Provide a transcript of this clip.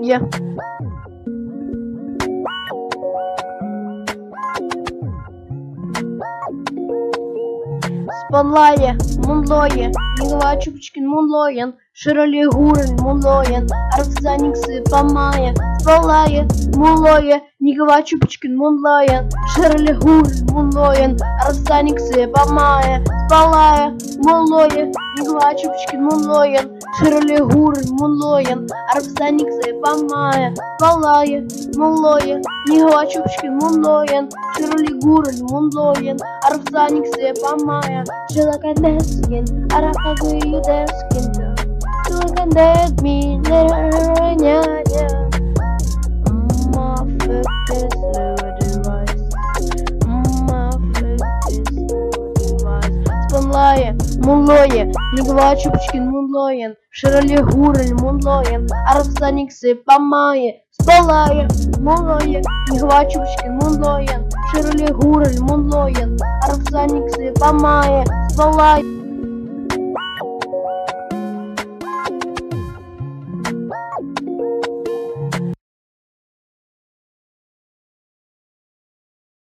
Є. Спанлає, Мунлоє, Нігова Чупчкін Мунлоєн, Широлі Гурен Мунлоєн, Арцзаниксы Памая, Спалає, Мунлоє, Нігова Чупчкін Мунлоєн, Широлі Гурен Мунлоєн, Арцзаниксы Памая, Спалає, Мунлоє, Нігова Чупчкін Мунлоєн, Широлі Гурен Мунлоєн, Арцзаниксы Памая, Спалає, Мунлоє, Нігова Чупчкін Мунлоєн, Широлі Гурен Мунлоєн, Арцзаниксы Pamaya, Shilakandeskin, Arakaguyudeskin, Shilakanded me, Neranya, Focus, lower device, Focus, lower device. Спанлає, Мунлоє, Нігова Чупчкін Мунлоєн, Широлі Гурен Мунлоєн, Арцзаниксы Памая, Спалає, Мунлоє, Нігова Чупчкін Мунлоєн, Широлі Гурен Мунлоєн, Арцзаниксы Памая, Спалає.